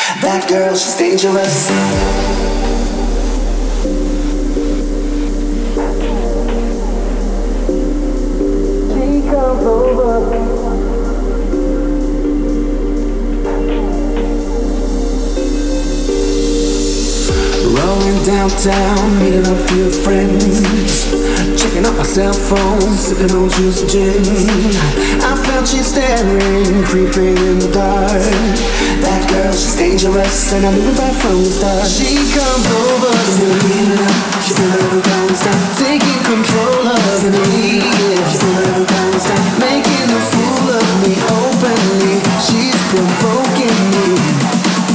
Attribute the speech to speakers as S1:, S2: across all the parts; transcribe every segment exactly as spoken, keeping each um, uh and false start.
S1: That girl, she's dangerous. She comes over. Rolling downtown, meeting up with your friends, checking out my cell phone, sipping on juice and gin. I felt you staring, creeping in the dark. That girl, she's dangerous, and I knew it right from the start. She comes over to me, she's never gonna stop, taking control of me. She's never gonna stop, making a fool of me openly. She's provoking me.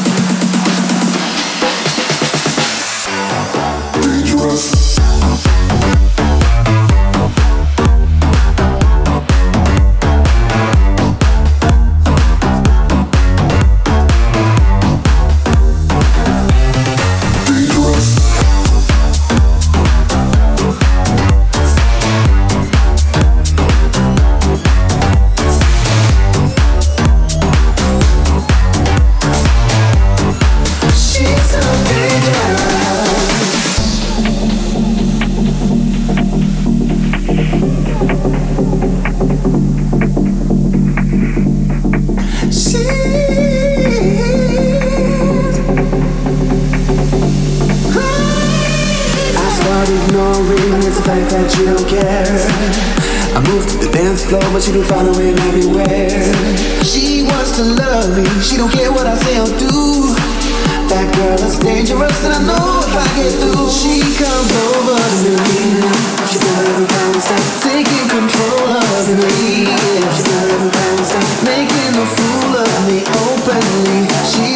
S1: That you don't care. I moved to the dance floor, but she been following everywhere. She wants to love me, she don't care what I say or do. That girl is dangerous, and I know if I get through. She comes over to me, she's never gonna stop, taking control of me. She's never gonna stop, making a fool of me openly. She